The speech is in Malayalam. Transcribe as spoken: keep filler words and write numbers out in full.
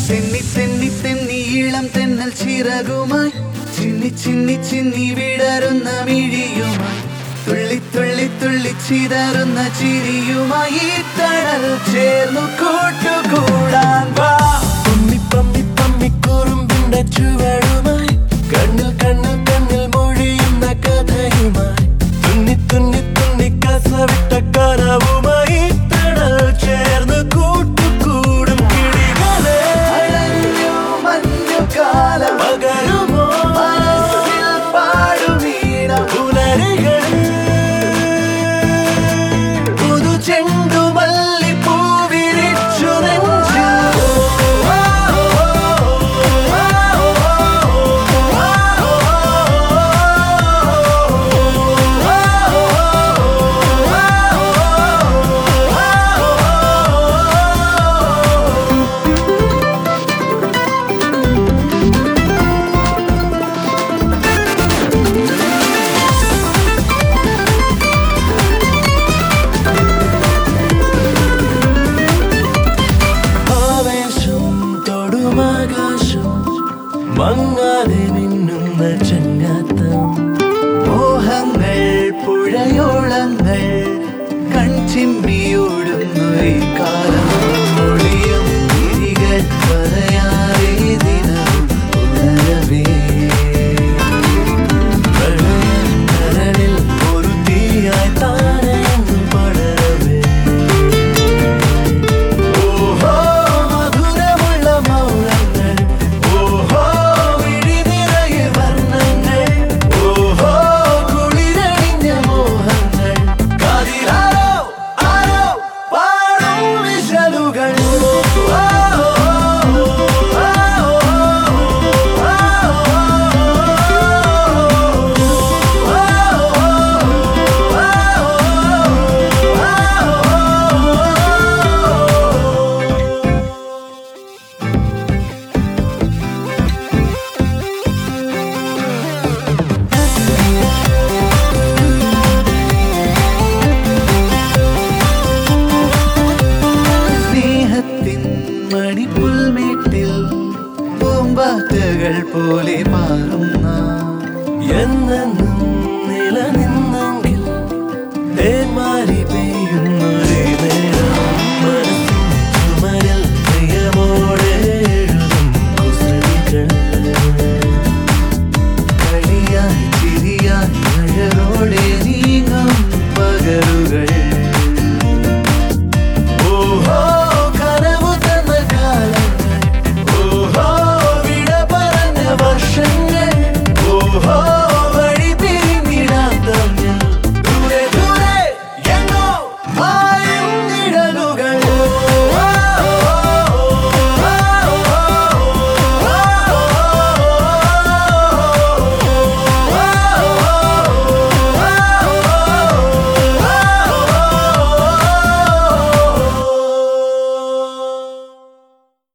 തെന്നി തെന്നി തെന്നി ഇളം തെന്നൽ ചിറകുമായി ചിന്നി ചിന്നി ചിന്നി വിടരുന്ന മിഴിയുമായി തുള്ളി തുള്ളി തുള്ളി ചിതറുന്ന ചിരിയുമായി തണൽ ചേർന്നു കൂട്ടുകൂടാൻ വാ. പമ്മി പമ്മി പമ്മി കുറുമ്പിന്റെ ചുവടുമായി കണ്ണിൽ കണ്ണിൽ കണ്ണിൽ മൊഴിയുന്ന കഥയുമായി തുന്നി തുന്നി തുന്നി കസവിട്ട കനവുമായി തണൽ ചേർന്ന് കൂട്ടുകൂടും കിളികളെ. അടഞ്ഞു മഞ്ഞുകാലം പകരുമോ മനസ്സിൽ പാടുമീണം പുലരികൾ പുതു ചെണ്ടുമല്ലി പൂവിരിച്ചു നെഞ്ചിൽ. മങ്ങാതെ മിന്നുന്ന ചങ്ങാത്തം മോഹങ്ങൾ പുഴയോളങ്ങൾ കൺചിമ്മിയോടുന്നു ഈ കാലം മൊഴിയും തിരികൾ പറയാതെ ദിനവും ഉണരവേ. കരളിൽ ഒരു തീയായി താനെ പടരവേ. ഓഹോ മധുരമുള്ള മൗനങ്ങൾ, ഓഹോ വിഴി നിറയെ വർണ്ണങ്ങൾ, ഓഹോ കുളിരണിഞ്ഞ മോഹങ്ങൾ. കാതിലാരോ ആരോ പാടും വിശലുകൾ. സ്നേഹത്തിൻ മണിപ്പുൽമേട്ടിൽ പൂമ്പാറ്റകൾ പോലെ പാറുന്ന എന്നെന്നും നിലനിന്നെങ്കിൽ തേന്മാരി